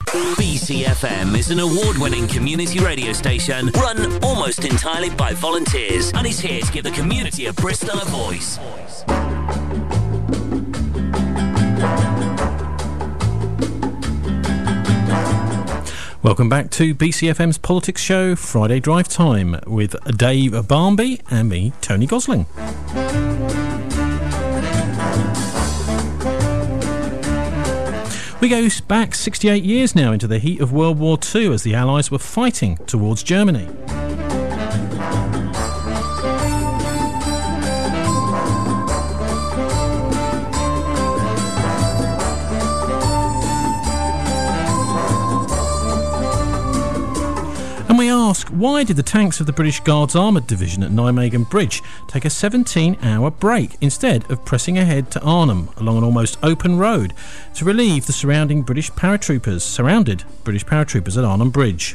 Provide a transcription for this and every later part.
BCFM is an award-winning community radio station run almost entirely by volunteers and is here to give the community of Bristol a voice. Welcome back to BCFM's Politics Show, Friday Drive Time, with Dave Barmby and me, Tony Gosling. We go back 68 years now into the heat of World War II as the Allies were fighting towards Germany. And we ask, why did the tanks of the British Guards Armoured Division at Nijmegen Bridge take a 17-hour break instead of pressing ahead to Arnhem along an almost open road to relieve the surrounded British paratroopers at Arnhem Bridge?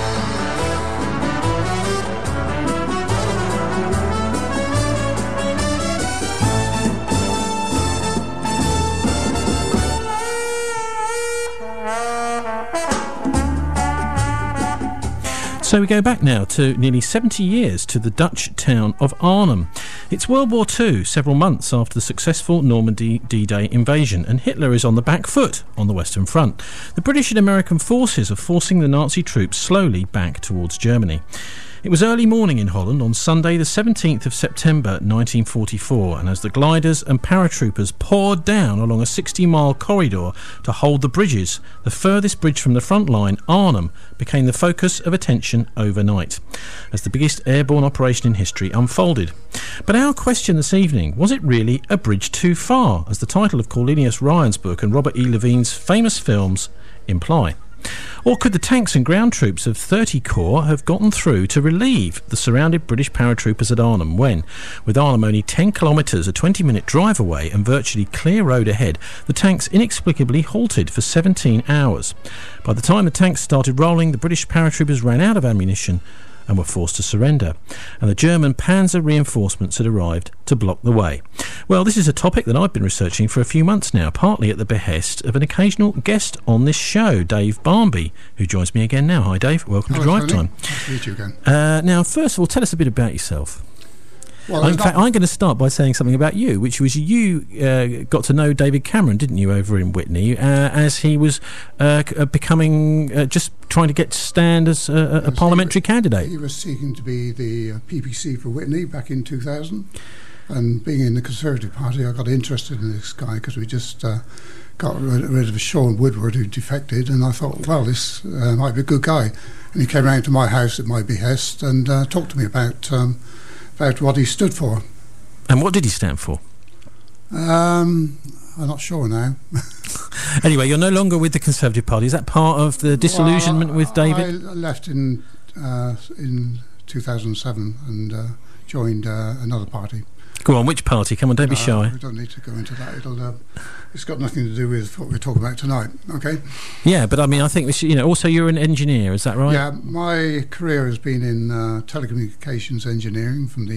So we go back now to nearly 70 years to the Dutch town of Arnhem. It's World War II, several months after the successful Normandy D-Day invasion, and Hitler is on the back foot on the Western Front. The British and American forces are forcing the Nazi troops slowly back towards Germany. It was early morning in Holland on Sunday the 17th of September 1944, and as the gliders and paratroopers poured down along a 60-mile corridor to hold the bridges, the furthest bridge from the front line, Arnhem, became the focus of attention overnight, as the biggest airborne operation in history unfolded. But our question this evening, was it really a bridge too far, as the title of Cornelius Ryan's book and Robert E. Levine's famous films imply? Or could the tanks and ground troops of 30 Corps have gotten through to relieve the surrounded British paratroopers at Arnhem when, with Arnhem only 10 kilometres, a 20-minute drive away and virtually clear road ahead, the tanks inexplicably halted for 17 hours? By the time the tanks started rolling, the British paratroopers ran out of ammunition and were forced to surrender, and the German panzer reinforcements had arrived to block the way. Well, this is a topic that I've been researching for a few months now, partly at the behest of an occasional guest on this show, Dave Barmby, who joins me again now. Hi, Dave. Welcome to Drive Time. Nice to meet you again. Now, first of all, tell us a bit about yourself. Well, in fact, I'm going to start by saying something about you, which was you got to know David Cameron, didn't you, over in Witney, as he was becoming, just trying to get to stand as a parliamentary candidate. He was seeking to be the PPC for Witney back in 2000, and being in the Conservative Party, I got interested in this guy because we just got rid of Sean Woodward, who defected, and I thought, well, this might be a good guy. And he came round to my house at my behest and talked to me about what he stood for. And what did he stand for? I'm not sure now. Anyway, you're no longer with the Conservative Party. Is that part of the disillusionment with David? I left in 2007 and joined another party. Go on, which party? Come on, don't be shy. We don't need to go into that. It's got nothing to do with what we're talking about tonight, okay? Yeah, but I mean, I think we should, also you're an engineer, is that right? Yeah, my career has been in telecommunications engineering from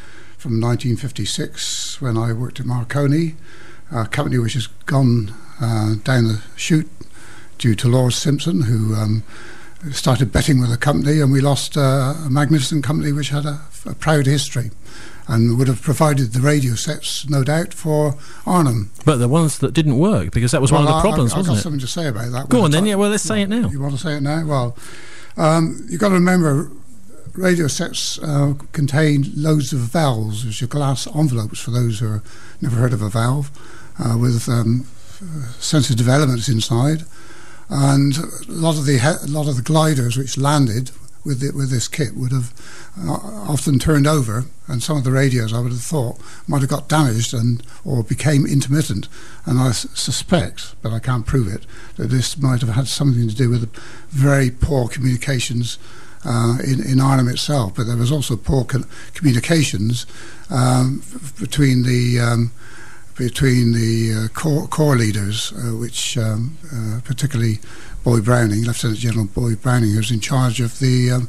1956 when I worked at Marconi, a company which has gone down the chute due to Lord Simpson, who started betting with the company, and we lost a magnificent company which had a proud history and would have provided the radio sets, no doubt, for Arnhem. But the ones that didn't work, because that was one of the problems, wasn't it? I've got something to say about that. Go on then, let's say it now. You want to say it now? Well, you've got to remember, radio sets contain loads of valves, which are glass envelopes for those who have never heard of a valve, with sensitive elements inside. And a lot of the gliders which landed with this kit would have often turned over, and some of the radios, I would have thought, might have got damaged or became intermittent. And I suspect, but I can't prove it, that this might have had something to do with very poor communications in Arnhem itself. But there was also poor communications between the corps leaders, which particularly Boy Browning, Lieutenant General Boy Browning, who was in charge of the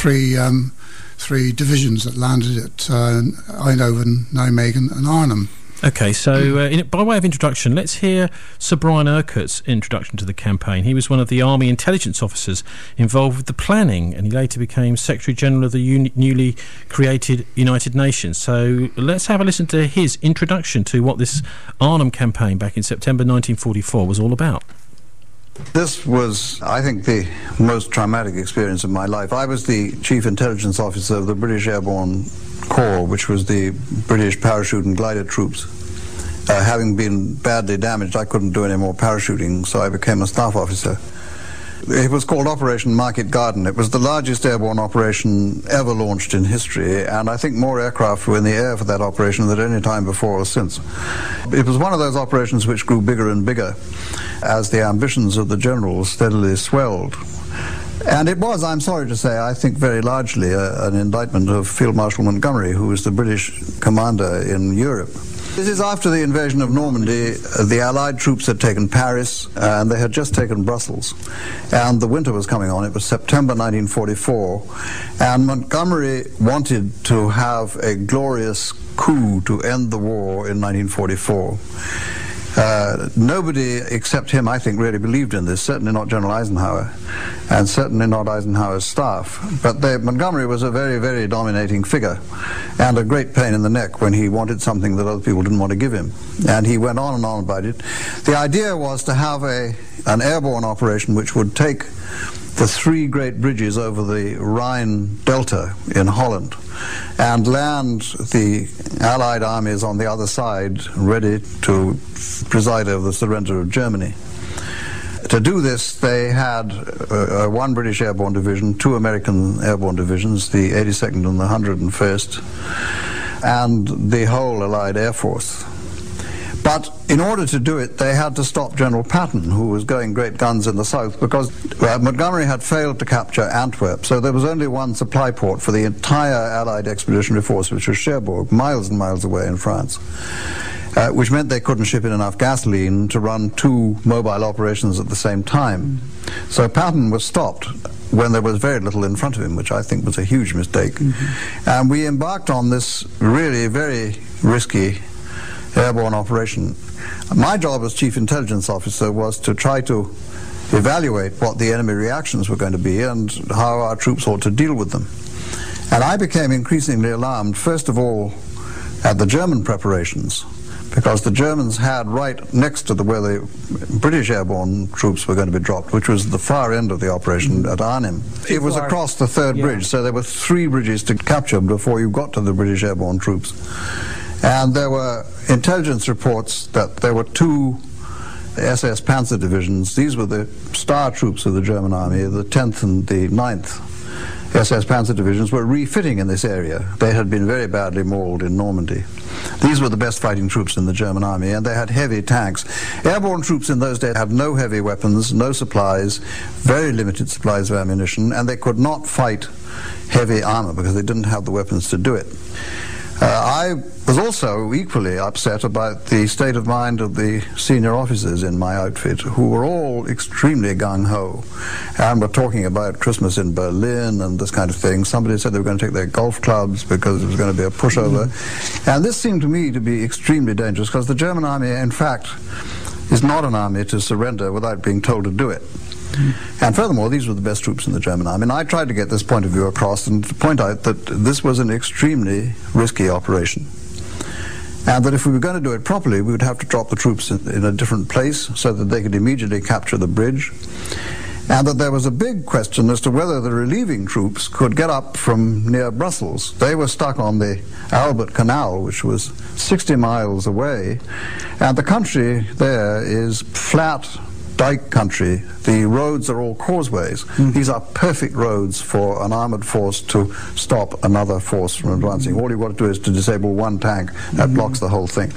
three divisions that landed at Eindhoven, Nijmegen and Arnhem. OK, so by way of introduction, let's hear Sir Brian Urquhart's introduction to the campaign. He was one of the Army intelligence officers involved with the planning, and he later became Secretary-General of the newly created United Nations. So let's have a listen to his introduction to what this Arnhem campaign back in September 1944 was all about. This was, I think, the most traumatic experience of my life. I was the Chief Intelligence Officer of the British Airborne Corps, which was the British parachute and glider troops. Having been badly damaged, I couldn't do any more parachuting, so I became a staff officer. It was called Operation Market Garden. It was the largest airborne operation ever launched in history, and I think more aircraft were in the air for that operation than at any time before or since. It was one of those operations which grew bigger and bigger as the ambitions of the generals steadily swelled. And it was, I'm sorry to say, I think very largely an indictment of Field Marshal Montgomery, who was the British commander in Europe. This is after the invasion of Normandy. The Allied troops had taken Paris, and they had just taken Brussels. And the winter was coming on. It was September 1944. And Montgomery wanted to have a glorious coup to end the war in 1944. Nobody except him, I think, really believed in this, certainly not General Eisenhower, and certainly not Eisenhower's staff. But Montgomery was a very, very dominating figure, and a great pain in the neck when he wanted something that other people didn't want to give him. And he went on and on about it. The idea was to have an airborne operation which would take the three great bridges over the Rhine Delta in Holland and land the Allied armies on the other side ready to preside over the surrender of Germany. To do this, they had one British airborne division, two American airborne divisions, the 82nd and the 101st, and the whole Allied Air Force. But in order to do it, they had to stop General Patton, who was going great guns in the south, because Montgomery had failed to capture Antwerp, so there was only one supply port for the entire Allied Expeditionary Force, which was Cherbourg, miles and miles away in France, which meant they couldn't ship in enough gasoline to run two mobile operations at the same time. So Patton was stopped when there was very little in front of him, which I think was a huge mistake. Mm-hmm. And we embarked on this really very risky airborne operation. My job as Chief Intelligence Officer was to try to evaluate what the enemy reactions were going to be and how our troops ought to deal with them. And I became increasingly alarmed, first of all, at the German preparations, because the Germans had right next to where the British airborne troops were going to be dropped, which was the far end of the operation at Arnhem. It was across the third bridge, so there were three bridges to capture before you got to the British airborne troops. And there were intelligence reports that there were two SS Panzer divisions. These were the star troops of the German army. The 10th and the 9th SS Panzer divisions were refitting in this area. They had been very badly mauled in Normandy. These were the best fighting troops in the German army, and they had heavy tanks. Airborne troops in those days had no heavy weapons, no supplies, very limited supplies of ammunition, and they could not fight heavy armor because they didn't have the weapons to do it. I was also equally upset about the state of mind of the senior officers in my outfit, who were all extremely gung-ho and were talking about Christmas in Berlin and this kind of thing. Somebody said they were going to take their golf clubs because it was going to be a pushover. And this seemed to me to be extremely dangerous, because the German army, in fact, is not an army to surrender without being told to do it. And furthermore, these were the best troops in the German army. And I tried to get this point of view across and to point out that this was an extremely risky operation. And that if we were going to do it properly, we would have to drop the troops in a different place so that they could immediately capture the bridge. And that there was a big question as to whether the relieving troops could get up from near Brussels. They were stuck on the Albert Canal, which was 60 miles away. And the country there is flat dike country. The roads are all causeways. These are perfect roads for an armored force to stop another force from advancing. All you've got to do is to disable one tank. That blocks the whole thing.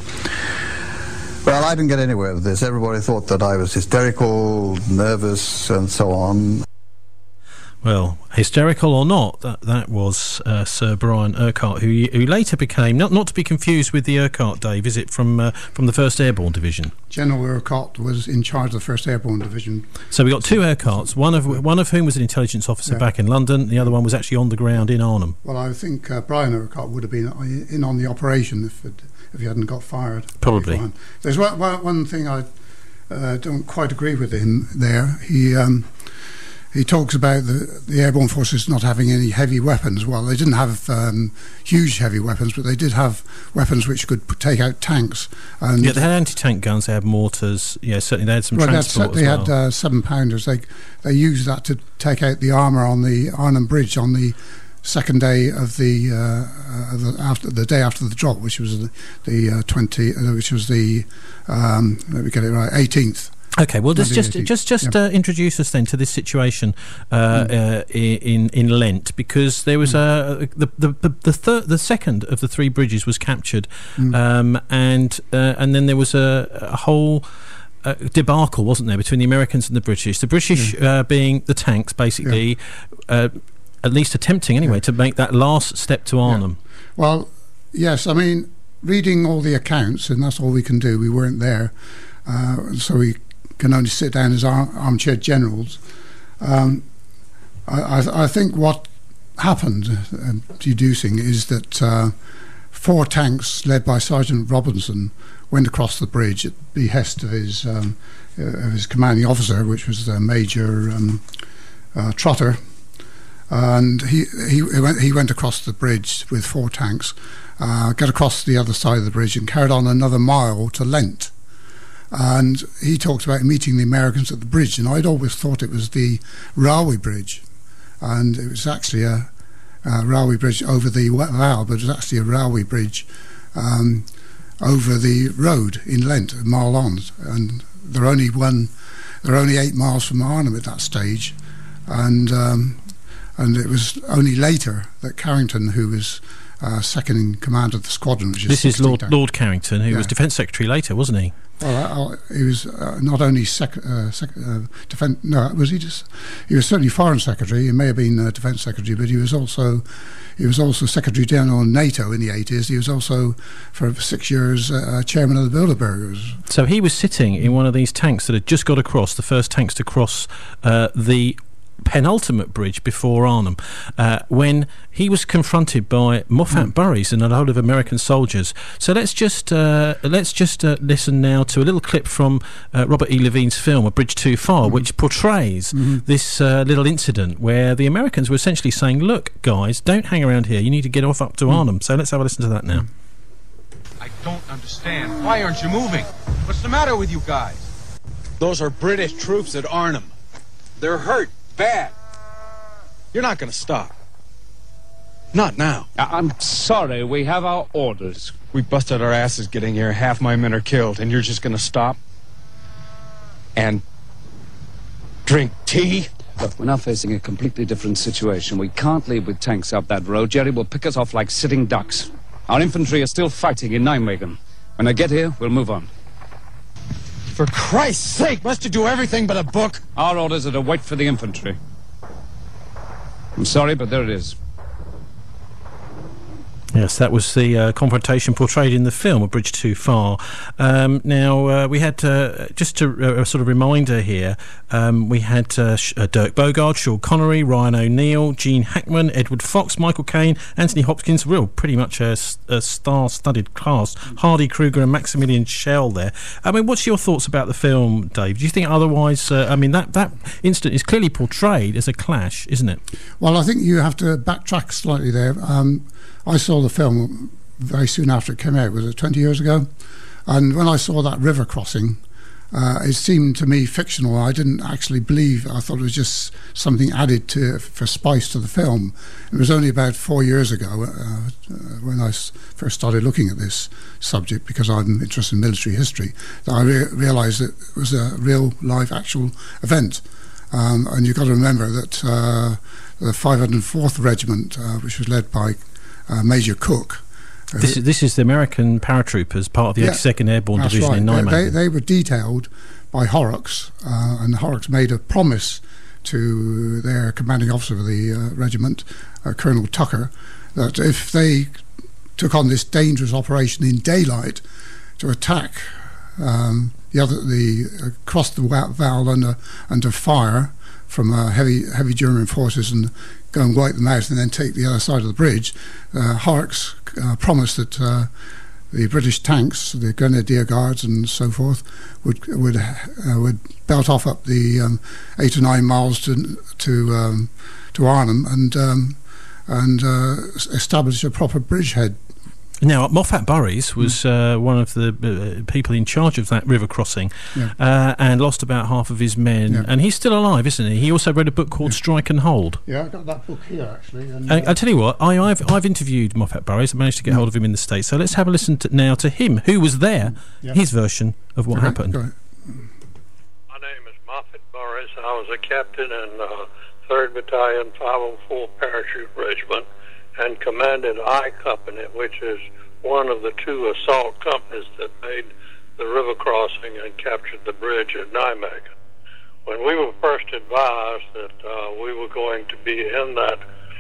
Well, I didn't get anywhere with this. Everybody thought that I was hysterical, nervous, and so on. Well, hysterical or not, that was Sir Brian Urquhart, who later became, not to be confused with the Urquhart Day visit from the 1st Airborne Division. General Urquhart was in charge of the 1st Airborne Division. So we got two Urquharts, one of whom was an intelligence officer back in London, the other one was actually on the ground in Arnhem. Well, I think Brian Urquhart would have been in on the operation if he hadn't got fired. Probably. There's one thing I don't quite agree with him there. He talks about the airborne forces not having any heavy weapons. Well, they didn't have huge heavy weapons, but they did have weapons which could take out tanks. And they had anti-tank guns, they had mortars. Yeah, certainly they had some transport they as well. They had 7-pounders. They used that to take out the armour on the Arnhem Bridge on the second day of the day after the drop, which was let me get it right, 18th. Okay, well, just introduce us then to this situation in Lent, because there was the second of the 3 bridges was captured, and then there was a whole debacle, wasn't there, between the Americans and the British? The British being the tanks, basically, at least attempting anyway to make that last step to Arnhem. Yeah. Well, yes, I mean, reading all the accounts, and that's all we can do. We weren't there, so we can only sit down as armchair generals. I think what happened, deducing, is that 4 tanks led by Sergeant Robinson went across the bridge at behest of his commanding officer, which was Major Trotter, and he went across the bridge with 4 tanks, got across the other side of the bridge and carried on another mile to Lent. And he talked about meeting the Americans at the bridge, and I'd always thought it was the railway bridge, and it was actually a railway bridge over the Val, but it was actually a railway bridge over the road in Lent, a mile on, and they're only 8 miles from Arnhem at that stage, and it was only later that Carrington, who was second in command of the squadron, which this is Lord Carrington, who was Defence Secretary later, wasn't he? Well, he was not only defence. No, was he just? He was certainly Foreign Secretary. He may have been Defence Secretary, but he was also Secretary General of NATO in the 80s. He was also for 6 years chairman of the Bilderbergers. So he was sitting in one of these tanks that had just got across, the first tanks to cross the penultimate bridge before Arnhem, when he was confronted by Moffat Burries and a load of American soldiers. So let's just listen now to a little clip from Robert E. Levine's film A Bridge Too Far, which portrays this little incident where the Americans were essentially saying, look guys, don't hang around here, you need to get off up to Arnhem. So let's have a listen to that now. I don't understand. Why aren't you moving? What's the matter with you guys? Those are British troops at Arnhem. They're hurt. Bad. You're not going to stop. Not now. I'm sorry, we have our orders. We busted our asses getting here. Half my men are killed, and you're just going to stop? And drink tea? Look, we're now facing a completely different situation. We can't leave with tanks up that road. Jerry will pick us off like sitting ducks. Our infantry are still fighting in Nijmegen. When I get here, we'll move on. For Christ's sake, must you do everything but a book? Our orders are to wait for the infantry. I'm sorry, but there it is. Yes, that was the confrontation portrayed in the film A Bridge Too Far. Now, we had, just a sort of reminder here, we had Dirk Bogarde, Sean Connery, Ryan O'Neill, Gene Hackman, Edward Fox, Michael Caine, Anthony Hopkins, pretty much a star-studded cast, Hardy Kruger and Maximilian Schell there. I mean, what's your thoughts about the film, Dave? Do you think otherwise, I mean, that incident is clearly portrayed as a clash, isn't it? Well, I think you have to backtrack slightly there. I saw the film very soon after it came out. Was it 20 years ago? And when I saw that river crossing, it seemed to me fictional. I didn't actually believe. I thought it was just something added for spice to the film. It was only about 4 years ago when I first started looking at this subject, because I'm interested in military history, that I realised that it was a real, live, actual event. And you've got to remember that the 504th Regiment, which was led by Major Cook. This is the American paratroopers, part of the 82nd Airborne Division in Nijmegen. They were detailed by Horrocks, and Horrocks made a promise to their commanding officer of the regiment, Colonel Tucker, that if they took on this dangerous operation in daylight to attack across the Val under fire from heavy German forces and go and wipe them out and then take the other side of the bridge, Horrocks promised that the British tanks, the Grenadier Guards and so forth, would belt off up the 8 or 9 miles to Arnhem and establish a proper bridgehead. Now, Moffat Burries was one of the people in charge of that river crossing, and lost about half of his men. Yeah. And he's still alive, isn't he? He also wrote a book called Strike and Hold. Yeah, I've got that book here, actually. And I tell you what, I've interviewed Moffat Burries. I managed to get hold of him in the States. So let's have a listen now to him, who was there, his version of what happened. Right. My name is Moffat Burries. I was a captain in 3rd Battalion, 504 Parachute Regiment, and commanded I Company, which is one of the 2 assault companies that made the river crossing and captured the bridge at Nijmegen. When we were first advised that we were going to be in that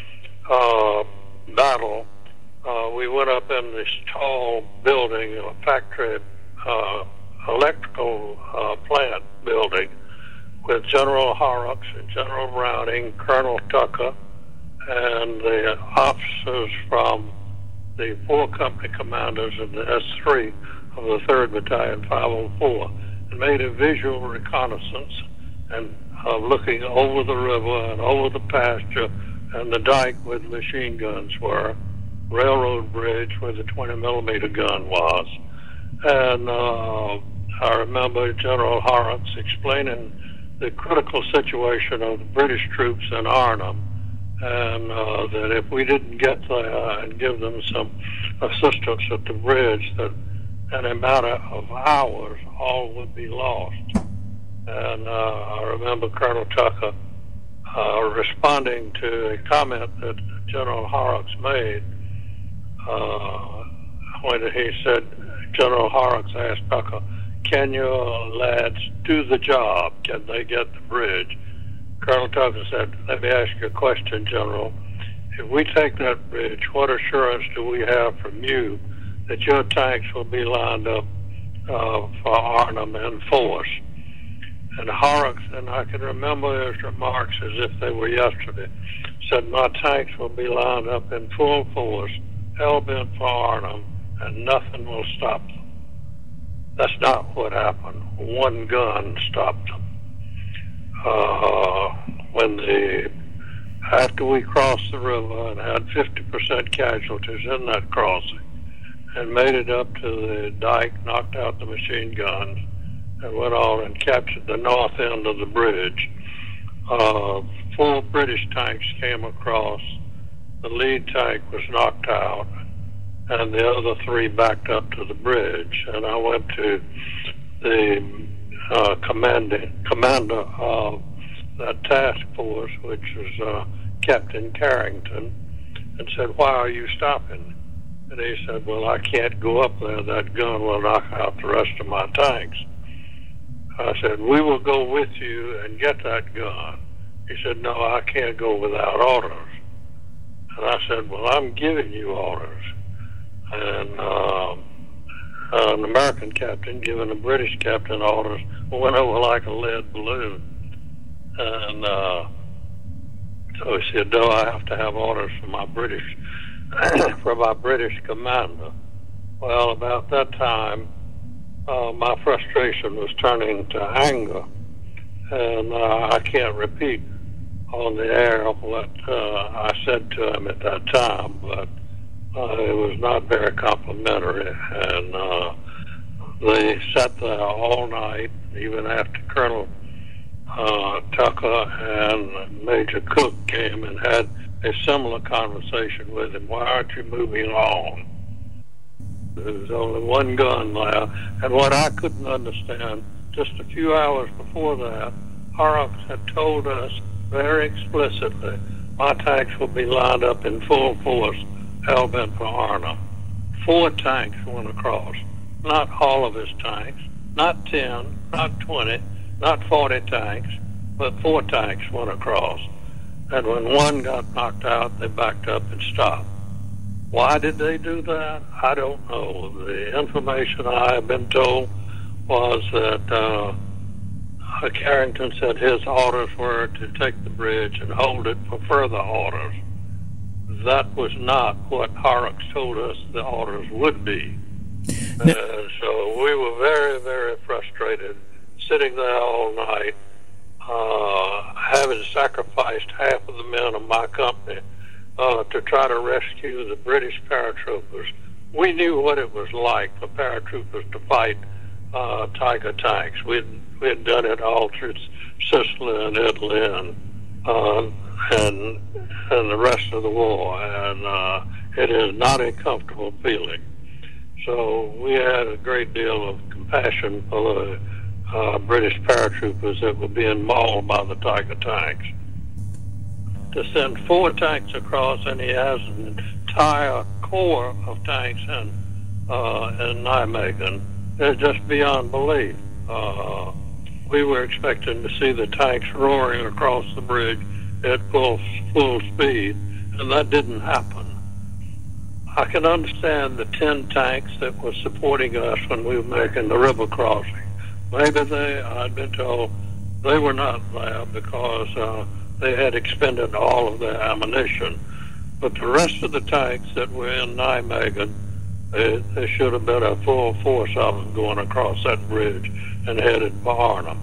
battle, we went up in this tall building, a factory electrical plant building, with General Horrocks and General Browning, Colonel Tucker, and the officers from the 4 company commanders and the S3 of the 3rd Battalion, 504, and made a visual reconnaissance and looking over the river and over the pasture and the dike where the machine guns were, railroad bridge where the 20-millimeter gun was. And I remember General Horrocks explaining the critical situation of the British troops in Arnhem, and that if we didn't get there and give them some assistance at the bridge, that in a matter of hours, all would be lost. And I remember Colonel Tucker responding to a comment that General Horrocks made when he said, General Horrocks asked Tucker, "Can your lads do the job? Can they get the bridge?" Colonel Tucker said, "Let me ask you a question, General. If we take that bridge, what assurance do we have from you that your tanks will be lined up for Arnhem in force?" And Horrocks, and I can remember his remarks as if they were yesterday, said, "My tanks will be lined up in full force, hell-bent for Arnhem, and nothing will stop them." That's not what happened. One gun stopped them. After we crossed the river and had 50% casualties in that crossing and made it up to the dike, knocked out the machine guns, and went on and captured the north end of the bridge, 4 British tanks came across. The lead tank was knocked out, and the other 3 backed up to the bridge. And I went to the commander of that task force, which was Captain Carrington, and said, "Why are you stopping?" And he said, "Well, I can't go up there. That gun will knock out the rest of my tanks." I said, "We will go with you and get that gun." He said, "No, I can't go without orders." And I said, "Well, I'm giving you orders." And an American captain giving a British captain orders went over like a lead balloon. And so he said, "No, I have to have orders from my British commander." Well, about that time, my frustration was turning to anger, and I can't repeat on the air what I said to him at that time, but it was not very complimentary, and they sat there all night, even after Colonel Tucker and Major Cook came and had a similar conversation with him. "Why aren't you moving on?" There was only one gun there, and what I couldn't understand, just a few hours before that, Horrocks had told us very explicitly, "My tanks will be lined up in full force, hell-bent for Arnhem." 4 tanks went across, not all of his tanks, not 10, not 20, not 40 tanks, but 4 tanks went across. And when one got knocked out, they backed up and stopped. Why did they do that? I don't know. The information I have been told was that Carrington said his orders were to take the bridge and hold it for further orders. That was not what Horrocks told us the orders would be. And so we were very, very frustrated, sitting there all night, having sacrificed half of the men of my company to try to rescue the British paratroopers. We knew what it was like for paratroopers to fight Tiger tanks. We had done it all through Sicily and Italy and the rest of the war, and it is not a comfortable feeling. So we had a great deal of compassion for the British paratroopers that were being mauled by the Tiger tanks. To send 4 tanks across, and he has an entire corps of tanks in Nijmegen, is just beyond belief. We were expecting to see the tanks roaring across the bridge at full speed, and that didn't happen. I can understand the 10 tanks that were supporting us when we were making the river crossing. Maybe I'd been told they were not there because they had expended all of their ammunition. But the rest of the tanks that were in Nijmegen, there should have been a full force of them going across that bridge and headed for Arnhem.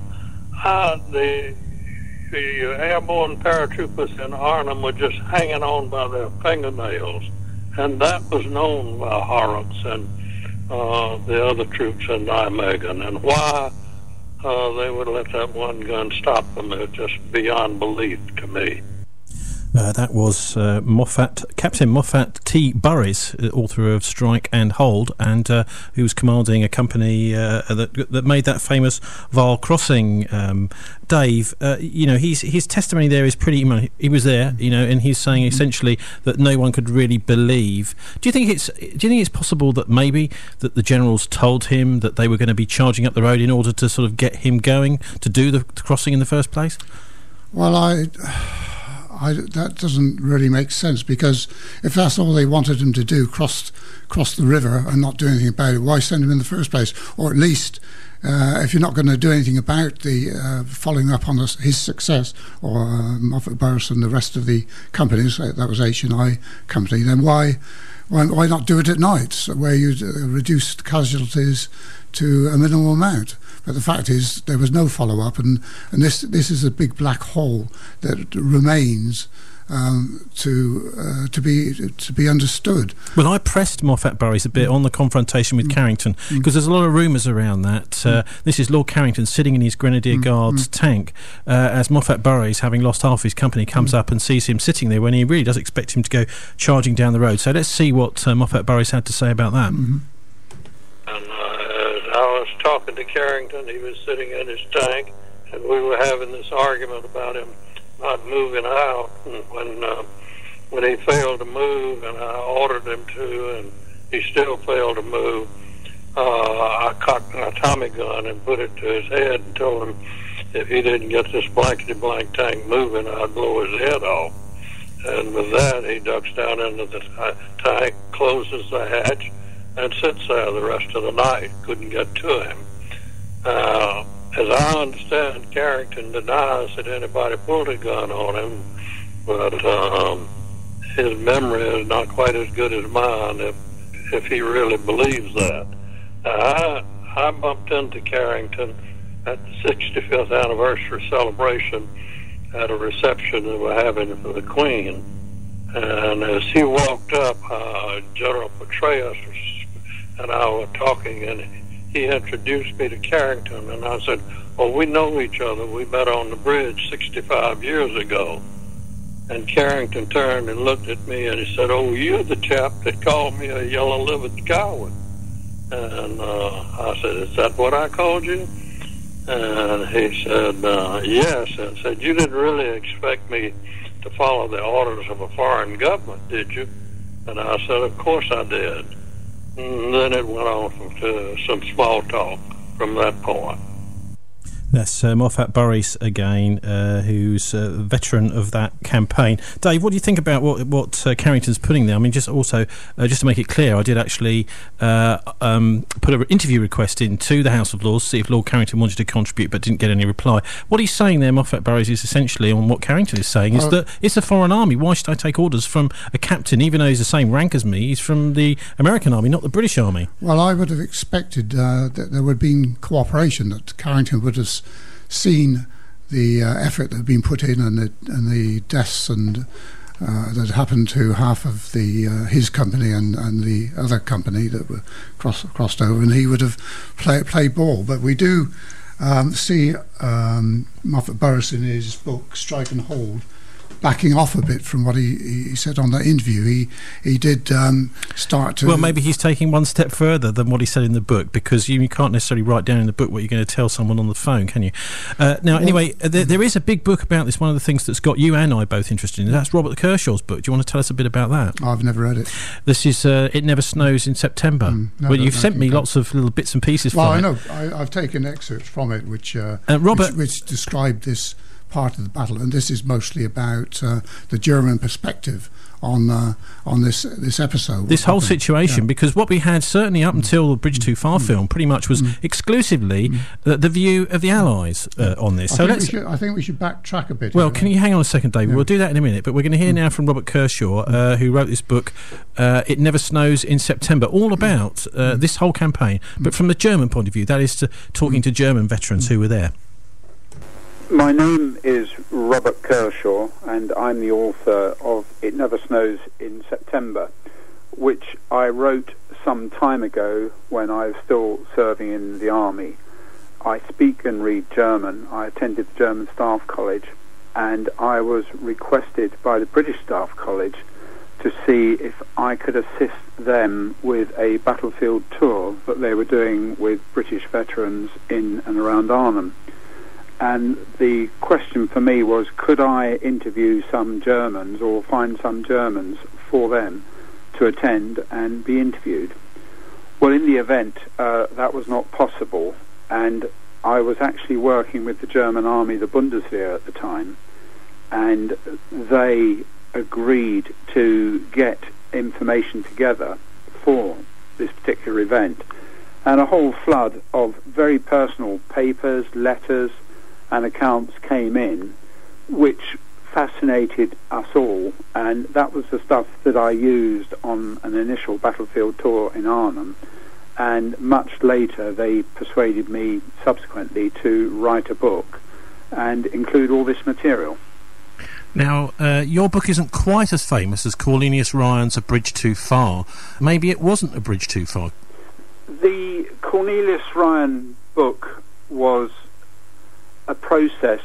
The airborne paratroopers in Arnhem were just hanging on by their fingernails, and that was known by Horrocks and the other troops in Nijmegen. And why they would let that one gun stop them is just beyond belief to me. That was Captain Moffat T. Burris, author of Strike and Hold, and who was commanding a company that made that famous Vaal crossing. Dave, his testimony there is pretty. He was there, and he's saying essentially that no one could really believe. Do you think it's possible that maybe that the generals told him that they were going to be charging up the road in order to sort of get him going to do the crossing in the first place? Well, that doesn't really make sense, because if that's all they wanted him to do, cross the river and not do anything about it, why send him in the first place? Or at least, if you're not going to do anything about the following up on his success, or Moffat Burris and the rest of the companies, that was H&I company, then why not do it at night, where you'd reduce casualties to a minimal amount? But the fact is, there was no follow-up, and this is a big black hole that remains to be understood. Well, I pressed Moffat Burris a bit on the confrontation with Carrington, because there's a lot of rumours around that. This is Lord Carrington sitting in his Grenadier Guards tank as Moffat Burris, having lost half his company, comes up and sees him sitting there when he really does expect him to go charging down the road. So let's see what Moffat Burris had to say about that. And I was talking to Carrington. He was sitting in his tank, and we were having this argument about him not moving out. And when he failed to move, and I ordered him to, and he still failed to move, I cocked my Tommy gun and put it to his head and told him if he didn't get this blankety-blank tank moving, I'd blow his head off. And with that, he ducks down into the tank, closes the hatch, and sits there the rest of the night. Couldn't get to him. As I understand, Carrington denies that anybody pulled a gun on him, but his memory is not quite as good as mine if he really believes that. I bumped into Carrington at the 65th anniversary celebration at a reception that we're having for the Queen. And as he walked up, General Petraeus and I were talking, and he introduced me to Carrington, and I said, well, we know each other. We met on the bridge 65 years ago. And Carrington turned and looked at me, and he said, oh, you're the chap that called me a yellow-livered coward. And I said, is that what I called you? And he said, yes. And said, you didn't really expect me to follow the orders of a foreign government, did you? And I said, of course I did. And then it went on to some small talk from that point. That's Moffat Burris again, who's a veteran of that campaign. Dave, what do you think about what Carrington's putting there? I mean, just to make it clear, I did actually put an interview request into the House of Lords to see if Lord Carrington wanted to contribute, but didn't get any reply. What he's saying there, Moffat Burris, is essentially on what Carrington is saying, is that it's a foreign army. Why should I take orders from a captain, even though he's the same rank as me? He's from the American army, not the British army. Well, I would have expected that there would have been cooperation, that Carrington would have seen the effort that had been put in and the deaths and that happened to half of his company and the other company that were crossed over, and he would have played ball. But we do see Moffat Burris in his book Strike and Hold backing off a bit from what he said on that interview. He did start to... Well, maybe he's taking one step further than what he said in the book, because you can't necessarily write down in the book what you're going to tell someone on the phone, can you? Anyway, there is a big book about this. One of the things that's got you and I both interested in, that's Robert Kershaw's book. Do you want to tell us a bit about that? I've never read it. This is It Never Snows in September. You've sent me lots of little bits and pieces from it. Well, I know. I've taken excerpts from it which describe this part of the battle, and this is mostly about the German perspective on this episode. This whole situation, because what we had certainly up until the Bridge Too Far film pretty much was exclusively the view of the Allies on this. I think we should backtrack a bit. Well, can you hang on a second, David? We'll do that in a minute, but we're going to hear now from Robert Kershaw, who wrote this book, It Never Snows in September, all about this whole campaign, but from the German point of view, that is talking to German veterans who were there. My name is Robert Kershaw, and I'm the author of It Never Snows in September, which I wrote some time ago when I was still serving in the army. I speak and read German. I attended the German Staff College, and I was requested by the British Staff College to see if I could assist them with a battlefield tour that they were doing with British veterans in and around Arnhem. And the question for me was, could I interview some Germans or find some Germans for them to attend and be interviewed? Well, in the event, that was not possible, and I was actually working with the German army, the Bundeswehr at the time, and they agreed to get information together for this particular event. And a whole flood of very personal papers, letters, and accounts came in, which fascinated us all, and that was the stuff that I used on an initial battlefield tour in Arnhem, and much later they persuaded me subsequently to write a book and include all this material. Now, your book isn't quite as famous as Cornelius Ryan's A Bridge Too Far. Maybe it wasn't A Bridge Too Far. The Cornelius Ryan book was a process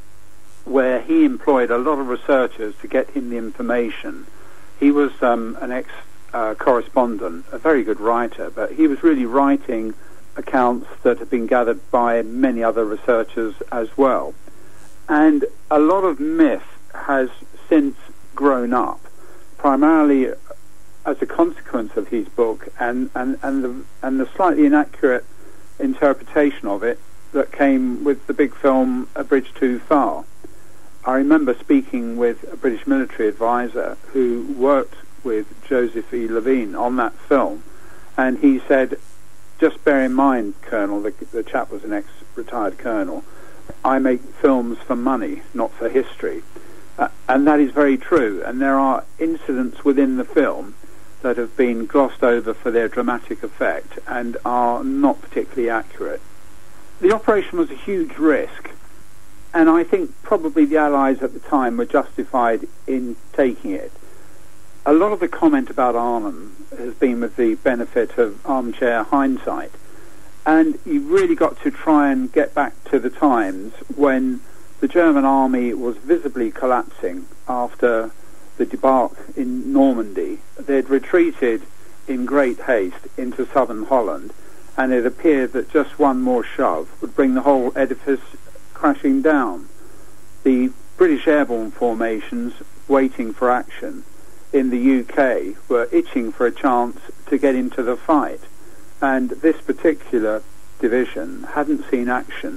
where he employed a lot of researchers to get him the information. He was an ex-correspondent, a very good writer, but he was really writing accounts that have been gathered by many other researchers as well. And a lot of myth has since grown up, primarily as a consequence of his book and the slightly inaccurate interpretation of it that came with the big film A Bridge Too Far. I remember speaking with a British military advisor who worked with Joseph E. Levine on that film, and he said, just bear in mind, Colonel, the chap was an ex-retired colonel, I make films for money, not for history. And that is very true, and there are incidents within the film that have been glossed over for their dramatic effect and are not particularly accurate. The operation was a huge risk, and I think probably the Allies at the time were justified in taking it. A lot of the comment about Arnhem has been with the benefit of armchair hindsight, and you've really got to try and get back to the times when the German army was visibly collapsing after the debacle in Normandy. They'd retreated in great haste into southern Holland, and it appeared that just one more shove would bring the whole edifice crashing down. The British airborne formations waiting for action in the UK were itching for a chance to get into the fight, and this particular division hadn't seen action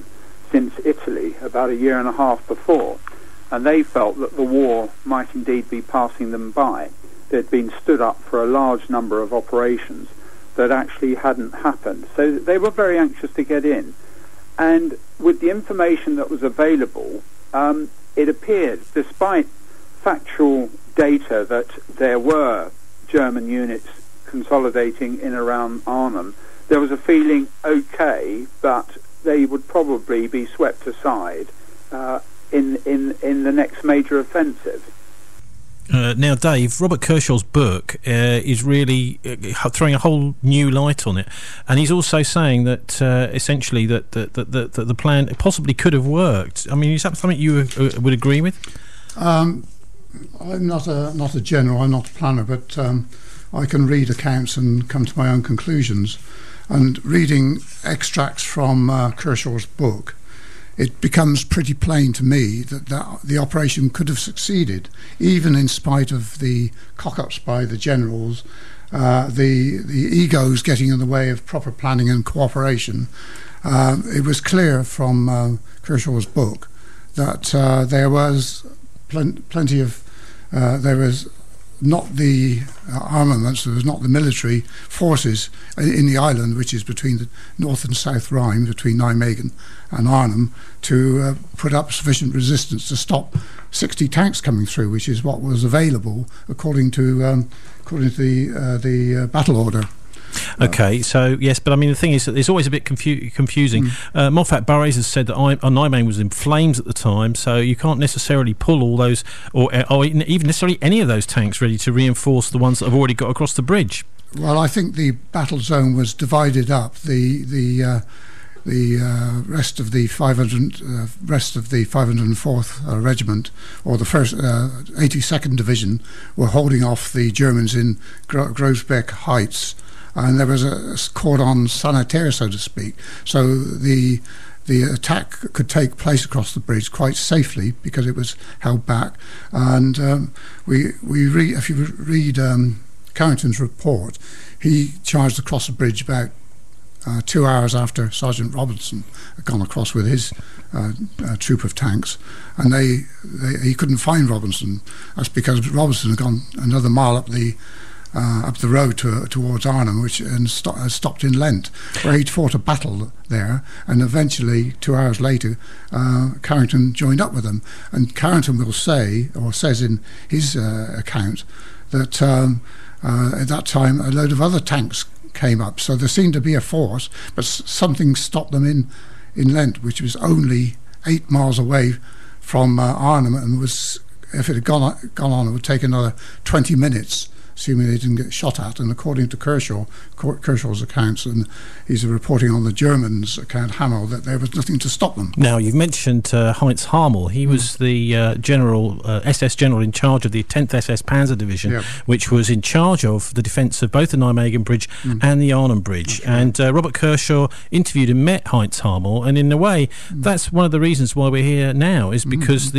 since Italy about a year and a half before, and they felt that the war might indeed be passing them by. They'd been stood up for a large number of operations that actually hadn't happened. So they were very anxious to get in. And with the information that was available, it appeared, despite factual data, that there were German units consolidating in around Arnhem, there was a feeling, okay, but they would probably be swept aside in the next major offensive. Now, Dave, Robert Kershaw's book is really throwing a whole new light on it, and he's also saying that essentially that the plan possibly could have worked. I mean, is that something you would agree with? I'm not a general, I'm not a planner, but I can read accounts and come to my own conclusions. And reading extracts from Kershaw's book, it becomes pretty plain to me that the operation could have succeeded, even in spite of the cock-ups by the generals, the egos getting in the way of proper planning and cooperation. It was clear from Kershaw's book that there was plenty of... there was not the armaments, there was not the military forces in the island, which is between the North and South Rhine, between Nijmegen and Arnhem, to put up sufficient resistance to stop 60 tanks coming through, which is what was available according to the battle order. Okay, so yes, but I mean the thing is that it's always a bit confusing. Moffat Burries has said that Nijmegen was in flames at the time, so you can't necessarily pull all those, or even necessarily any of those tanks ready to reinforce the ones that have already got across the bridge. Well, I think the battle zone was divided up. The rest of the 504th Regiment, or the first 82nd Division, were holding off the Germans in Groesbeck Heights. And there was a cordon sanitaire, so to speak. So the attack could take place across the bridge quite safely because it was held back. And if you read Carrington's report, he charged across the bridge about 2 hours after Sergeant Robinson had gone across with his troop of tanks, and he couldn't find Robinson. That's because Robinson had gone another mile up the road towards Arnhem, which stopped in Lent, where he'd fought a battle there, and eventually 2 hours later Carrington joined up with them. And Carrington will say, or says in his account, that at that time a load of other tanks came up, so there seemed to be a force, but something stopped them in Lent, which was only 8 miles away from Arnhem, and was, if it had gone on, it would take another 20 minutes, assuming they didn't get shot at. And according to Kershaw's accounts, and he's reporting on the Germans' account, Hamel, that there was nothing to stop them. Now, you've mentioned Heinz Hamel. He was the SS general in charge of the 10th SS Panzer Division, which was in charge of the defence of both the Nijmegen Bridge and the Arnhem Bridge. Okay. And Robert Kershaw interviewed and met Heinz Hamel, and in a way, that's one of the reasons why we're here now, is because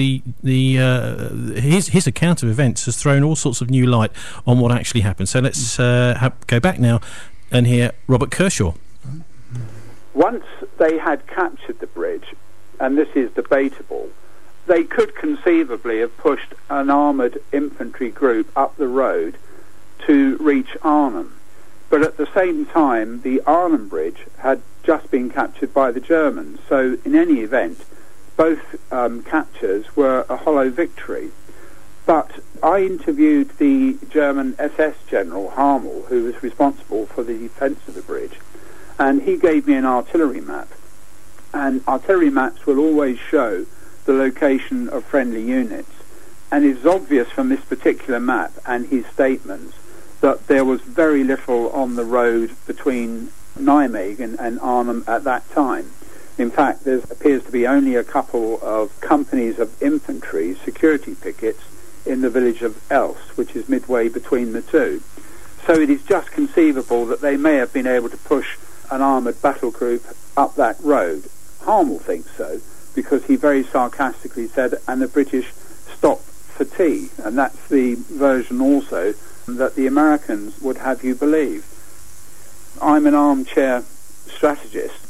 his account of events has thrown all sorts of new light on what actually happened. So let's go back now and hear Robert Kershaw. Once they had captured the bridge, and this is debatable, they could conceivably have pushed an armoured infantry group up the road to reach Arnhem. But at the same time, the Arnhem Bridge had just been captured by the Germans. So in any event, both captures were a hollow victory. But I interviewed the German SS General Hamel, who was responsible for the defence of the bridge, and he gave me an artillery map. And artillery maps will always show the location of friendly units. And it's obvious from this particular map and his statements that there was very little on the road between Nijmegen and Arnhem at that time. In fact, there appears to be only a couple of companies of infantry, security pickets, in the village of Elst, which is midway between the two. So it is just conceivable that they may have been able to push an armoured battle group up that road. Hamel thinks so, because he very sarcastically said, and the British stopped for tea. And that's the version also that the Americans would have you believe. I'm an armchair strategist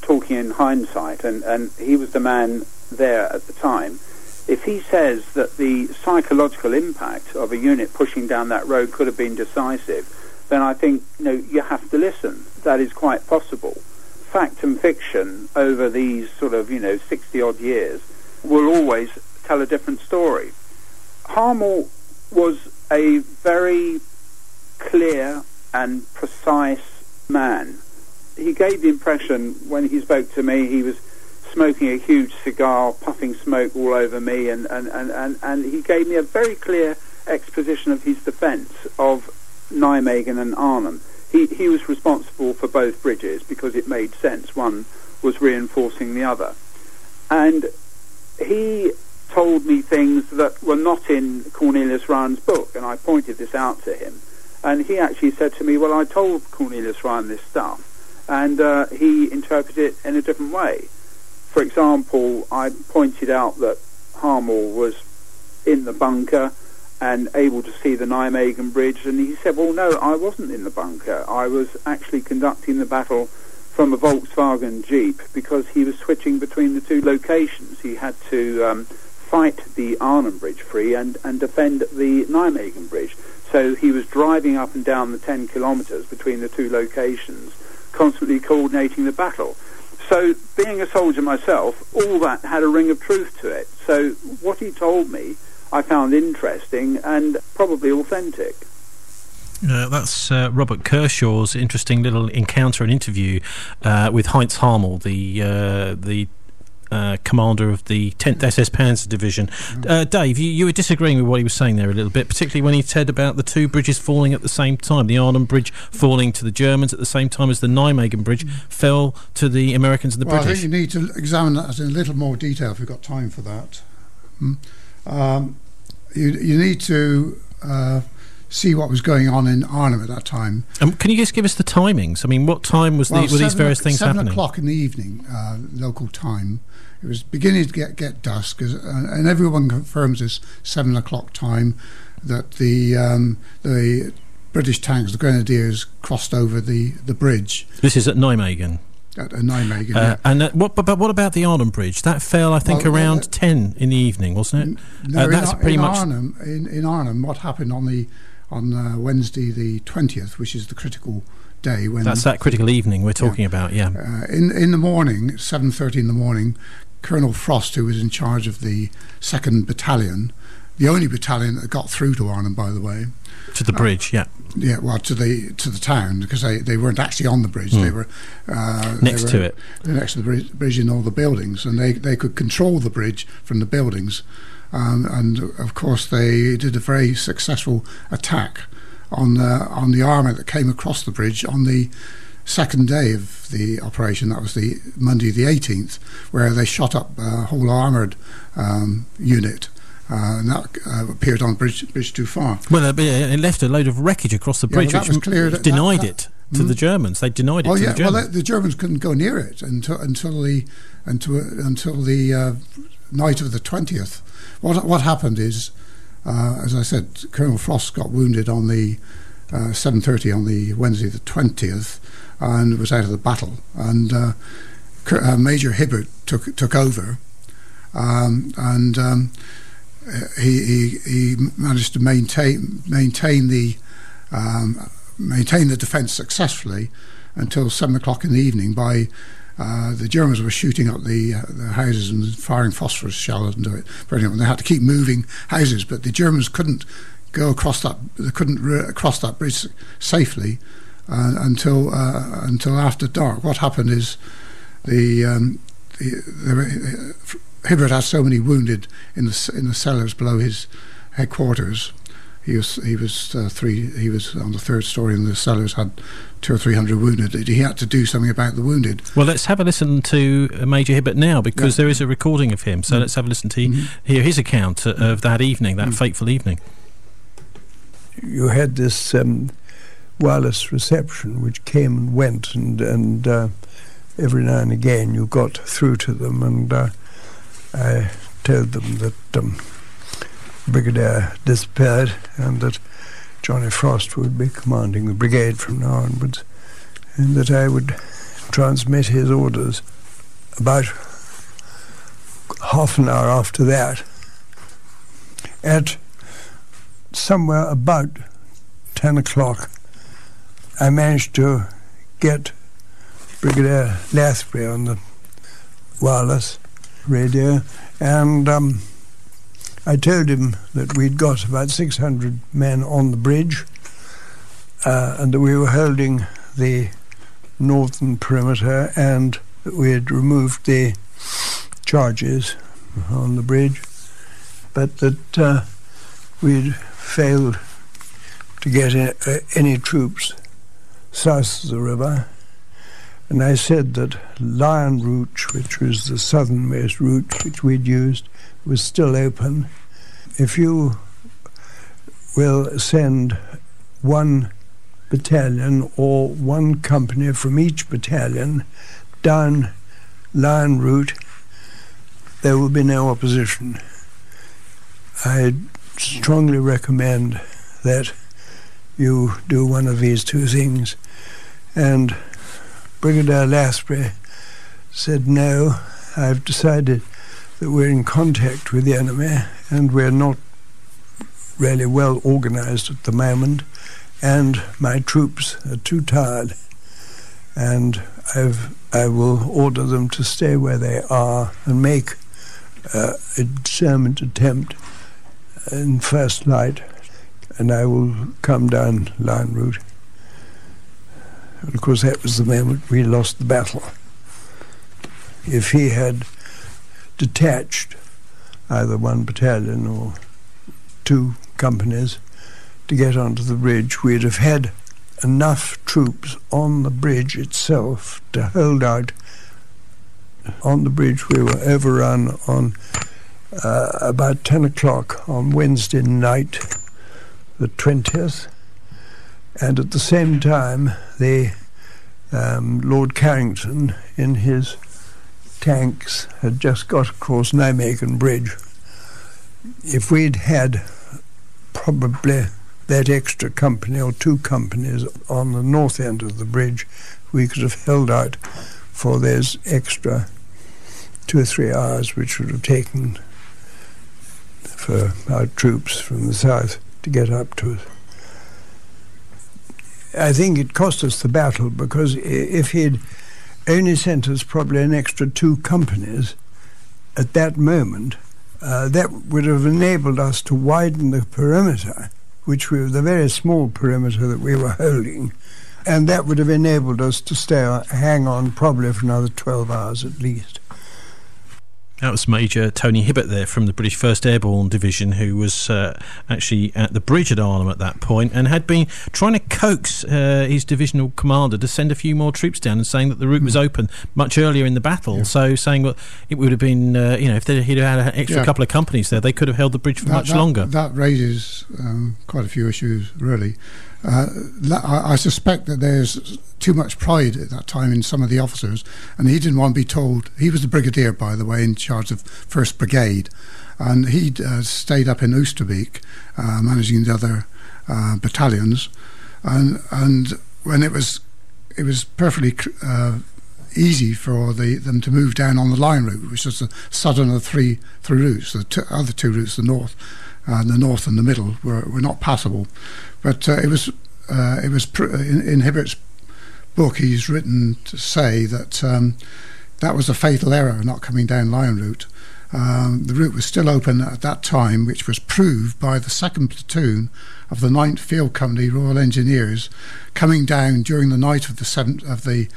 talking in hindsight, and he was the man there at the time. If he says that the psychological impact of a unit pushing down that road could have been decisive, then I think, you have to listen. That is quite possible. Fact and fiction over these sort of, 60-odd years will always tell a different story. Harmel was a very clear and precise man. He gave the impression, when he spoke to me, he was smoking a huge cigar, puffing smoke all over me, and he gave me a very clear exposition of his defence of Nijmegen and Arnhem. He was responsible for both bridges because it made sense. One was reinforcing the other. And he told me things that were not in Cornelius Ryan's book, and I pointed this out to him. And he actually said to me, well, I told Cornelius Ryan this stuff, and he interpreted it in a different way. For example, I pointed out that Harmel was in the bunker and able to see the Nijmegen Bridge, and he said, well, no, I wasn't in the bunker. I was actually conducting the battle from a Volkswagen Jeep because he was switching between the two locations. He had to fight the Arnhem Bridge free and defend the Nijmegen Bridge. So he was driving up and down the 10 kilometres between the two locations, constantly coordinating the battle. So, being a soldier myself, all that had a ring of truth to it. So, what he told me, I found interesting and probably authentic. That's Robert Kershaw's interesting little encounter and interview with Heinz Harmel, the commander of the 10th SS Panzer Division. Dave, you were disagreeing with what he was saying there a little bit, particularly when he said about the two bridges falling at the same time. The Arnhem Bridge falling to the Germans at the same time as the Nijmegen Bridge fell to the Americans and the British. I think you need to examine that in a little more detail if we've got time for that. You need to see what was going on in Arnhem at that time. Can you just give us the timings? I mean, what time were these various things happening? 7 o'clock in the evening, local time. It was beginning to get dusk, and everyone confirms this 7 o'clock time that the British tanks, the Grenadiers, crossed over the bridge. This is at Nijmegen. At Nijmegen, yeah. And what about the Arnhem Bridge? That fell, I think, around 10 in the evening, wasn't it? No, that's pretty much in Arnhem. What happened on Wednesday the 20th, which is the critical day when that's that critical evening we're talking about. Yeah. In the morning, 7:30 in the morning, Colonel Frost, who was in charge of the 2nd Battalion, the only battalion that got through to Arnhem, by the way, to the bridge, to the town, because they weren't actually on the bridge. They were next to it, next to the bridge in all the buildings, and they could control the bridge from the buildings. And of course, they did a very successful attack on the army that came across the bridge on the second day of the operation. That was the Monday the 18th, where they shot up a whole armoured unit. And that appeared on bridge too far. Well, it left a load of wreckage across the bridge, which was clear. Denied it to the Germans. They denied it to the Germans. Well, the Germans couldn't go near it until the night of the 20th. What happened is, as I said, Colonel Frost got wounded on the 7:30 on the Wednesday the 20th, and was out of the battle. And Major Hibbert took over, and he managed to maintain the defence successfully until 7 o'clock in the evening. By the Germans were shooting up the houses and firing phosphorus shells into it. They had to keep moving houses, but the Germans couldn't go across that. They couldn't cross that bridge safely until after dark. What happened is Hibbert had so many wounded in the cellars below his headquarters. He was on the 3rd story, and the cellars had 200 or 300 wounded. He had to do something about the wounded. Well, let's have a listen to Major Hibbert now, because there is a recording of him. So let's have a listen to hear his account of that evening, that fateful evening. You had this wireless reception which came and went, and every now and again you got through to them, and I told them that Brigadier disappeared and that Johnny Frost would be commanding the brigade from now onwards, and that I would transmit his orders about half an hour after that, at somewhere about 10 o'clock, I managed to get Brigadier Lathbury on the wireless radio, and I told him that we'd got about 600 men on the bridge, and that we were holding the northern perimeter, and that we had removed the charges on the bridge, but that we'd failed to get any troops south of the river. And I said that Lion Route, which was the southernmost route which we'd used, was still open. If you will send one battalion or one company from each battalion down Lion Route, there will be no opposition. I strongly recommend that you do one of these two things. And Brigadier Lathbury said, no, I've decided that we're in contact with the enemy and we're not really well organised at the moment, and my troops are too tired, and I will order them to stay where they are and make a determined attempt in first light, and I will come down Lion Route. And of course that was the moment we lost the battle. If he had detached either one battalion or two companies to get onto the bridge, we'd have had enough troops on the bridge itself to hold out. On the bridge we were overrun on about 10 o'clock on Wednesday night, the 20th, and at the same time the Lord Carrington in his tanks had just got across Nijmegen Bridge. If we'd had probably that extra company or two companies on the north end of the bridge, we could have held out for those extra 2 or 3 hours which would have taken for our troops from the south to get up to us. I think it cost us the battle, because if he'd only sent us probably an extra 2 companies at that moment, that would have enabled us to widen the perimeter, which was the very small perimeter that we were holding, and that would have enabled us to hang on probably for another 12 hours at least. That was Major Tony Hibbert there from the British 1st Airborne Division, who was actually at the bridge at Arnhem at that point and had been trying to coax his divisional commander to send a few more troops down, and saying that the route was open much earlier in the battle. Yeah. So saying, well, it would have been, if he'd had an extra couple of companies there, they could have held the bridge for much longer. That raises quite a few issues, really. I suspect that there's too much pride at that time in some of the officers, and he didn't want to be told. He was the brigadier, by the way, in charge of 1st Brigade, and he'd stayed up in Oosterbeek managing the other battalions, and when it was perfectly easy for them to move down on the Lion Route, which is the southern of the three routes. The other 2 routes, the north and the middle, were not passable. But it was in Hibbert's book, he's written to say that that was a fatal error, not coming down Lion Route. The route was still open at that time, which was proved by the 2nd Platoon of the 9th Field Company Royal Engineers coming down during the night of the 17th,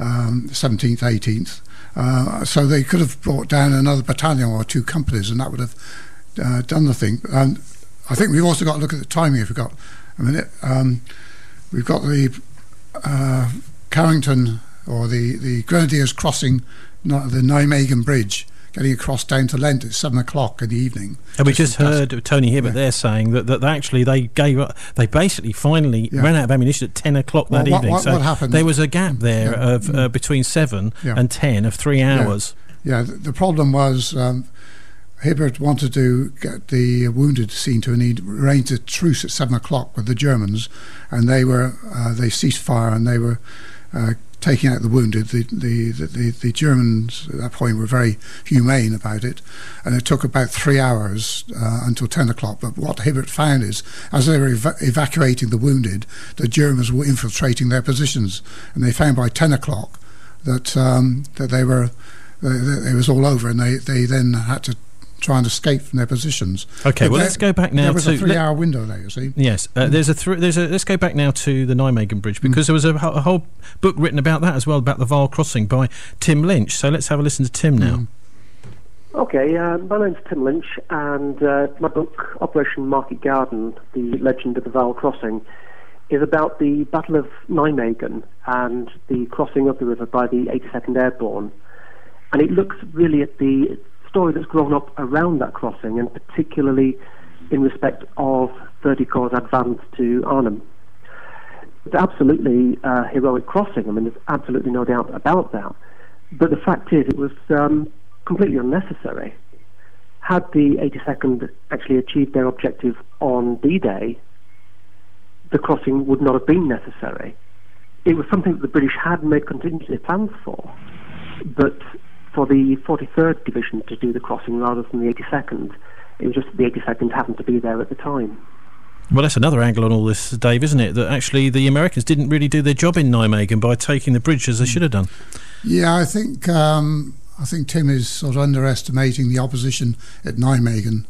18th. So they could have brought down another battalion or 2 companies, and that would have done the thing. And I think we've also got to look at the timing. If we've got a minute, we've got the Carrington, or the Grenadiers crossing the Nijmegen Bridge, getting across down to Lent at 7 o'clock in the evening. And we just heard Tony Hibbert there saying that actually they gave up. They basically finally ran out of ammunition at 10 o'clock that evening. What happened? There was a gap there of between 7 and 10 of 3 hours. Yeah, the problem was Hibbert wanted to get the wounded seen to, and he'd arranged a truce at 7 o'clock with the Germans, and they ceased fire, and they were taking out the wounded. The Germans at that point were very humane about it, and it took about 3 hours until 10 o'clock. But what Hibbert found is, as they were evacuating the wounded, the Germans were infiltrating their positions, and they found by 10 o'clock that it was all over, and they then had to try and escape from their positions. Okay, well, let's go back now. There was a 3-hour window there, you see. Yes, let's go back now to the Nijmegen Bridge, because there was a whole book written about that as well, about the Vaal Crossing by Tim Lynch. So let's have a listen to Tim now. Okay, my name's Tim Lynch, and my book, Operation Market Garden, The Legend of the Vaal Crossing, is about the Battle of Nijmegen and the crossing of the river by the 82nd Airborne. And it looks really at the story that's grown up around that crossing, and particularly in respect of 30 Corps' advance to Arnhem. It's absolutely a heroic crossing. I mean, there's absolutely no doubt about that. But the fact is, it was completely unnecessary. Had the 82nd actually achieved their objective on D-Day, the crossing would not have been necessary. It was something that the British had made contingency plans for, but for the 43rd Division to do the crossing rather than the 82nd, it was just that the 82nd happened to be there at the time. Well, that's another angle on all this, Dave, isn't it? That actually the Americans didn't really do their job in Nijmegen by taking the bridge as they should have done. Yeah, I think Tim is sort of underestimating the opposition at Nijmegen.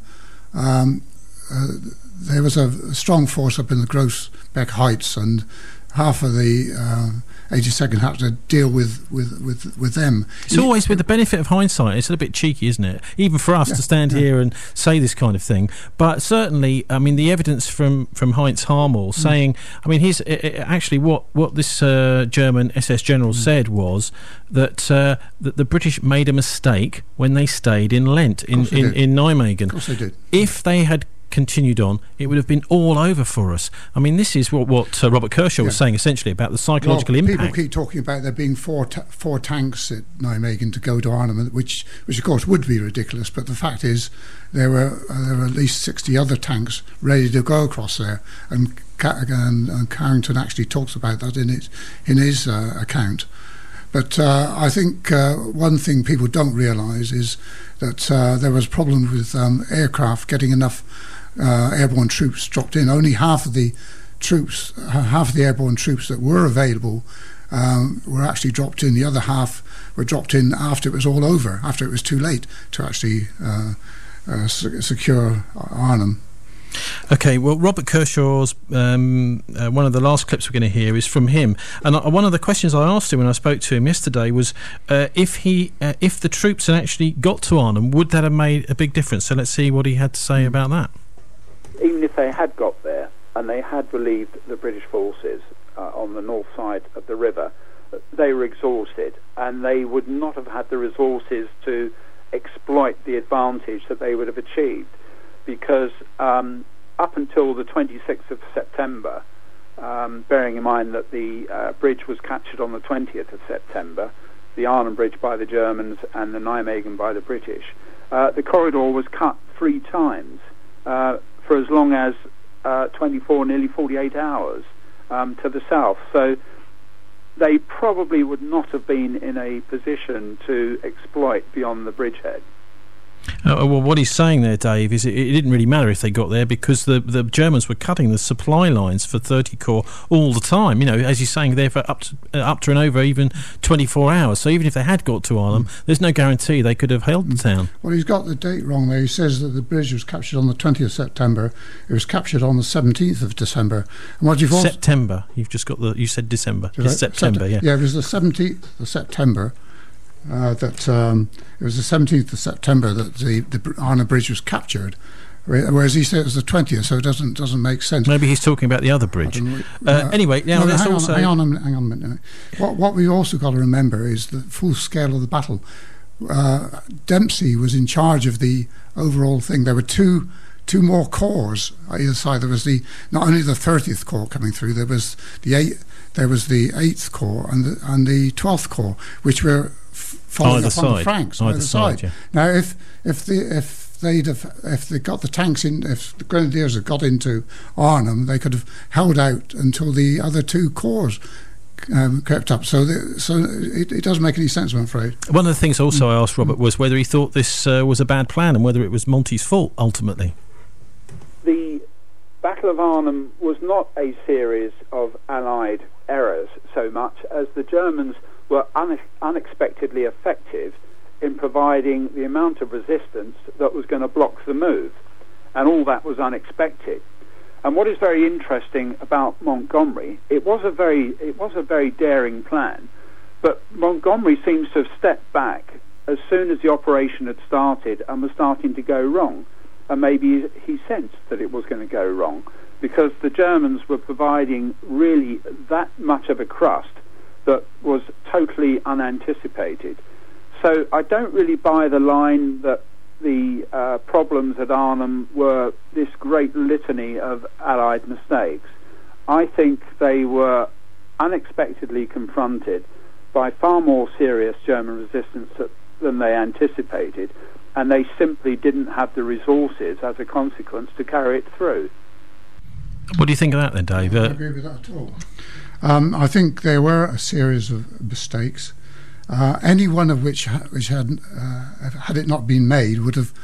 There was a strong force up in the Groesbeck Heights, and half of the 82nd had to deal with them. It's always with the benefit of hindsight. It's a little bit cheeky, isn't it? Even for us to stand here and say this kind of thing. But certainly, I mean, the evidence from Heinz Harmel saying, I mean, actually what this German SS general said was that the British made a mistake when they stayed in Lent in Nijmegen. Of course they did. If they had continued on, it would have been all over for us. I mean, this is what Robert Kershaw was saying essentially about the psychological impact. People keep talking about there being four tanks at Nijmegen to go to Arnhem, which of course would be ridiculous, but the fact is there were at least 60 other tanks ready to go across there, and Carrington actually talks about that in his account. But I think one thing people don't realise is that there was problems with aircraft getting enough airborne troops dropped in. Only half of the airborne troops that were available were actually dropped in. The other half were dropped in after it was all over, after it was too late to actually secure Arnhem. Okay, well, Robert Kershaw's one of the last clips we're going to hear is from him, and one of the questions I asked him when I spoke to him yesterday was if the troops had actually got to Arnhem, would that have made a big difference? So let's see what he had to say about that. Even if they had got there and they had relieved the British forces on the north side of the river, they were exhausted, and they would not have had the resources to exploit the advantage that they would have achieved. Because up until the 26th of September, bearing in mind that the bridge was captured on the 20th of September, the Arnhem Bridge by the Germans and the Nijmegen by the British, the corridor was cut 3 times for as long as 24, nearly 48 hours to the south. So they probably would not have been in a position to exploit beyond the bridgehead. Well, what he's saying there, Dave, is it didn't really matter if they got there, because the Germans were cutting the supply lines for 30 Corps all the time. You know, as you're saying, there for up to and over even 24 hours. So even if they had got to Arnhem, there's no guarantee they could have held the town. Well, he's got the date wrong there. He says that the bridge was captured on the 20th of September. It was captured on the 17th of December. And what you've September. You've just got you said December. It's September, yeah. Yeah, it was the 17th of September. It was the 17th of September that the Arnhem Bridge was captured, whereas he said it was the 20th, so it doesn't make sense. Maybe he's talking about the other bridge. Anyway, now let's also... Hang on a minute. What we've also got to remember is the full scale of the battle. Dempsey was in charge of the overall thing. There were two more corps on either side. There was not only the 30th Corps coming through, there was the 8th Corps and the 12th Corps, which were following up on the Franks either side. Yeah. Now, if they got the tanks in, if the Grenadiers had got into Arnhem, they could have held out until the other 2 corps crept up. So it doesn't make any sense, I'm afraid. One of the things also I asked Robert was whether he thought this was a bad plan and whether it was Monty's fault ultimately. The Battle of Arnhem was not a series of Allied errors so much as the Germans were unexpectedly effective in providing the amount of resistance that was going to block the move, and all that was unexpected. And what is very interesting about Montgomery, it was a very daring plan, but Montgomery seems to have stepped back as soon as the operation had started and was starting to go wrong. And maybe he sensed that it was going to go wrong, because the Germans were providing really that much of a crust that was totally unanticipated. So I don't really buy the line that the problems at Arnhem were this great litany of Allied mistakes. I think they were unexpectedly confronted by far more serious German resistance than they anticipated, and they simply didn't have the resources as a consequence to carry it through. What do you think of that then, Dave? I don't agree with that at all. I think there were a series of mistakes, any one of which had it not been made, would have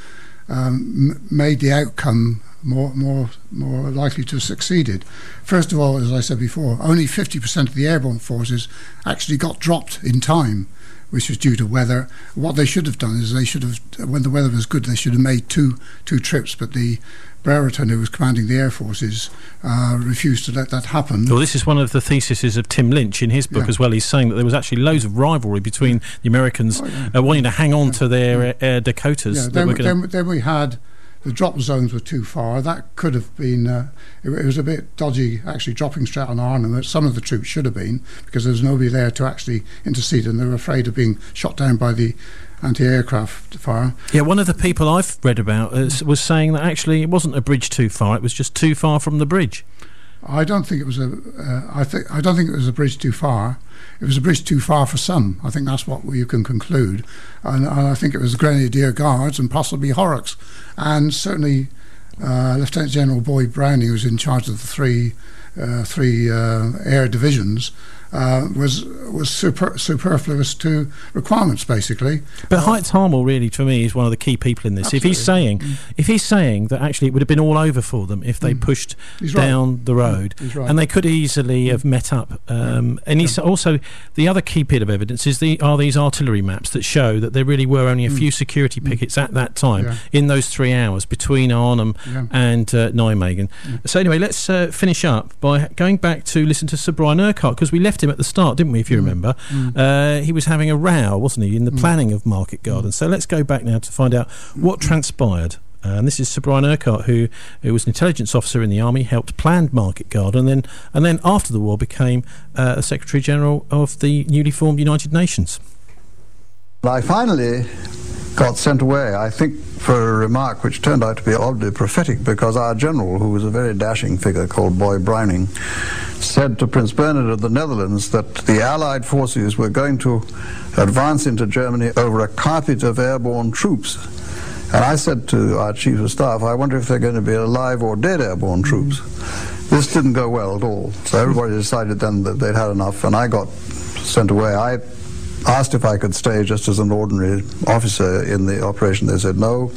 made the outcome more likely to have succeeded. First of all, as I said before, only 50% of the airborne forces actually got dropped in time, which was due to weather. What they should have done is they should have, when the weather was good, they should have made two trips, but the Brereton, who was commanding the air forces, refused to let that happen. Well, this is one of the theses of Tim Lynch in his book as well. He's saying that there was actually loads of rivalry between the Americans wanting to hang on to their air Dakotas. Then we had the drop zones were too far. That could have been it was a bit dodgy actually dropping straight on Arnhem. Some of the troops should have been, because there was nobody there to actually intercede, and they were afraid of being shot down by the anti-aircraft fire. Yeah, one of the people I've read about was saying that actually it wasn't a bridge too far, it was just too far from the bridge. I don't think it was I don't think it was a bridge too far. It was a bridge too far for some. I think that's what you can conclude. And I think it was the Grenadier Guards and possibly Horrocks, and certainly Lieutenant General Boyd Browning, who was in charge of the three air divisions, was superfluous to requirements, basically. But Heitz Harmel really, for me, is one of the key people in this. Absolutely. If he's saying that actually it would have been all over for them if they pushed down the road, and they could easily have met up. And he's also, the other key bit of evidence is these artillery maps that show that there really were only a few security pickets at that time in those 3 hours between Arnhem and Nijmegen. So anyway, let's finish up by going back to listen to Sir Brian Urquhart, because we left him at the start, didn't we, if you remember? He was having a row, wasn't he, in the planning of Market Garden. So let's go back now to find out what transpired. And this is Sir Brian Urquhart, who was an intelligence officer in the army, helped plan Market Garden, and then after the war became a Secretary General of the newly formed United Nations. I finally got sent away, I think, for a remark which turned out to be oddly prophetic, because our general, who was a very dashing figure called Boyd Browning, said to Prince Bernhard of the Netherlands that the Allied forces were going to advance into Germany over a carpet of airborne troops. And I said to our Chief of Staff, I wonder if they're going to be alive or dead airborne troops. This didn't go well at all. So everybody decided then that they'd had enough, and I got sent away. I asked if I could stay just as an ordinary officer in the operation. They said no.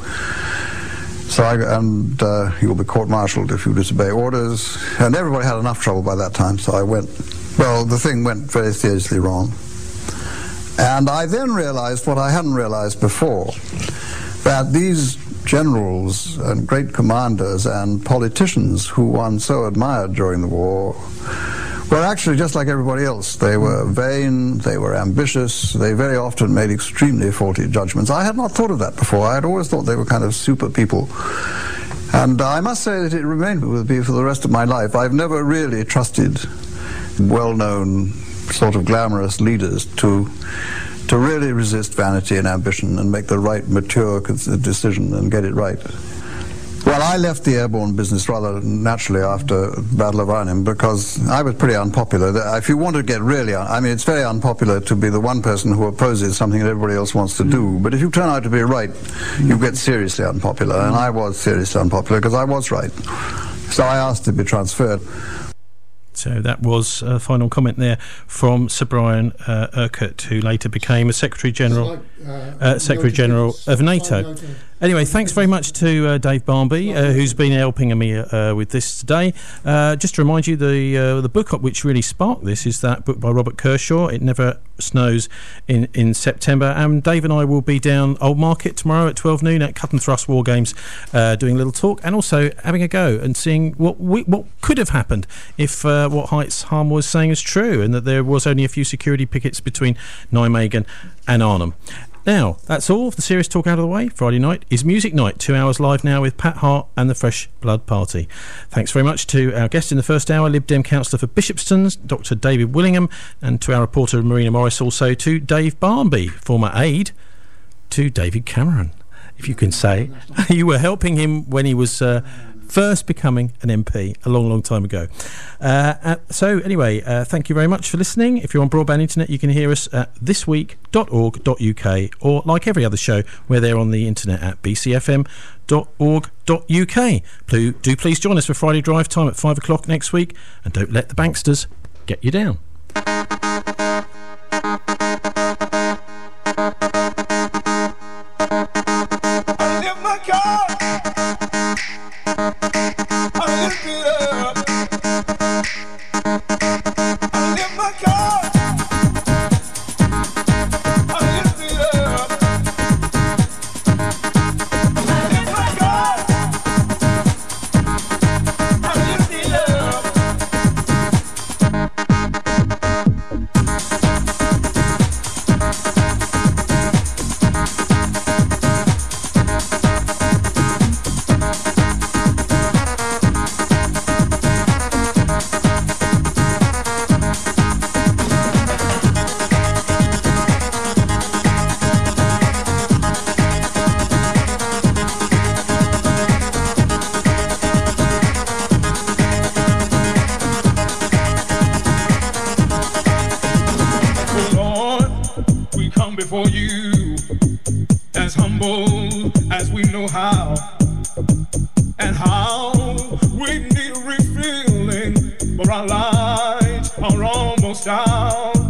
So you'll be court-martialed if you disobey orders. And everybody had enough trouble by that time, so I went. Well, the thing went very seriously wrong. And I then realized what I hadn't realized before, that these generals and great commanders and politicians who one so admired during the war were actually just like everybody else. They were vain, they were ambitious, they very often made extremely faulty judgments. I had not thought of that before. I had always thought they were kind of super people. And I must say that it remained with me for the rest of my life. I've never really trusted well-known, sort of glamorous leaders to really resist vanity and ambition and make the right mature decision and get it right. Well, I left the airborne business rather naturally after the Battle of Arnhem, because I was pretty unpopular. If you want to get really it's very unpopular to be the one person who opposes something that everybody else wants to do. But if you turn out to be right, you get seriously unpopular. And I was seriously unpopular because I was right. So I asked to be transferred. So that was a final comment there from Sir Brian Urquhart, who later became a Secretary General of NATO. Anyway, thanks very much to Dave Barmby, who's been helping me with this today. Just to remind you, the book which really sparked this is that book by Robert Kershaw, It Never Snows in September. And Dave and I will be down Old Market tomorrow at 12 noon at Cut and Thrust War Games, doing a little talk and also having a go and seeing what could have happened if what Heights Harm was saying is true, and that there was only a few security pickets between Nijmegen and Arnhem. Now, that's all of the serious talk out of the way. Friday night is Music Night, 2 hours live now with Pat Hart and the Fresh Blood Party. Thanks very much to our guest in the first hour, Lib Dem Councillor for Bishopston, Dr. David Willingham, and to our reporter, Marina Morris, also to Dave Barmby, former aide to David Cameron, if you can say. You were helping him when he was first becoming an MP a long, long time ago. So anyway, thank you very much for listening. If you're on broadband internet, you can hear us at thisweek.org.uk, or like every other show, we're there on the internet at bcfm.org.uk. Do please join us for Friday drive time at 5 o'clock next week, and don't let the banksters get you down. Before you, as humble as we know how, and how we need a refilling, for our lives are almost out.